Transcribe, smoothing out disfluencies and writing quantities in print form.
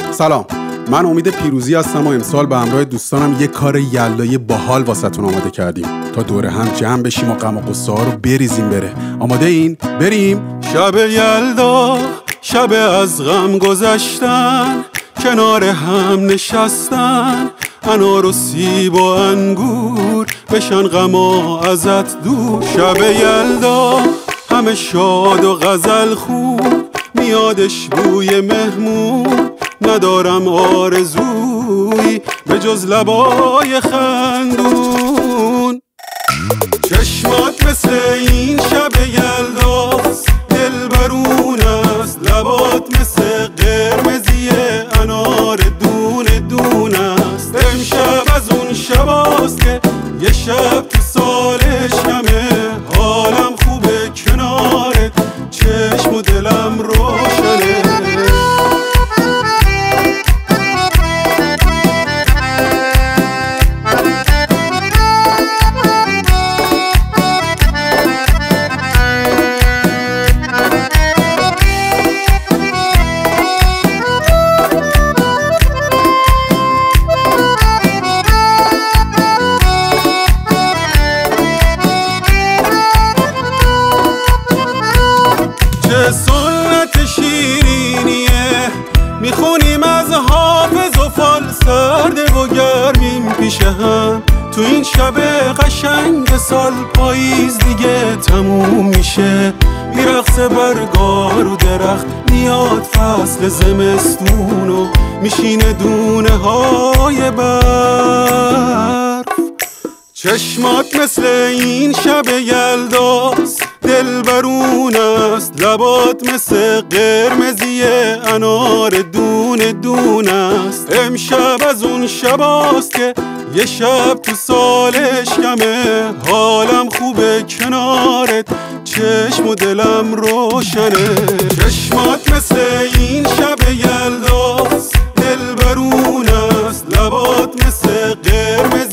سلام، من امید پیروزی هستم و امسال به همراه دوستانم یک کار یلدایی باحال واسهتون آماده کردیم تا دوره هم جمع بشیم و غم و غصه ها رو بریزیم بره. آماده این؟ بریم؟ شب یلدا، شب از غم گذشتن، کنار هم نشستن، انار و سیب و انگور بشن غما ازت دور. شب یلدا همه شاد و غزل خون، میادش بوی مهمون، ندارم آرزوی به جز لبای خندون. چشمات مثل این شب یلداست، دلبرون است، لبات مثل قرمزی انار دونه دونه است. امشب از اون شباست که یه شب تو سالش کمه، حالم خوبه کنارت، چشم و دلم روشنه. سنت شیرینیه میخونیم از حافظ و فالسرده و گرمیم پیش هم. تو این شب قشنگ سال پاییز دیگه تموم میشه، میرقصه برگار و درخت، میاد فصل زمستون و میشینه دونه های برف. چشمات مثل این شب یلداست، دلبرون است، لبات مثل قرمزی انار دونه دونه است. امشب از اون شباست که یه شب تو سالش کمه، حالم خوبه کنارت، چشم و دلم روشنه. چشمات مثل این شب یلداست، دلبرون است، لبات مثل قرمزی